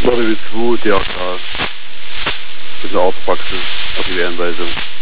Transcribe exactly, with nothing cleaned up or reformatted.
zwei, D R K. Das ist eine Arztpraxis, auf die Anweisung.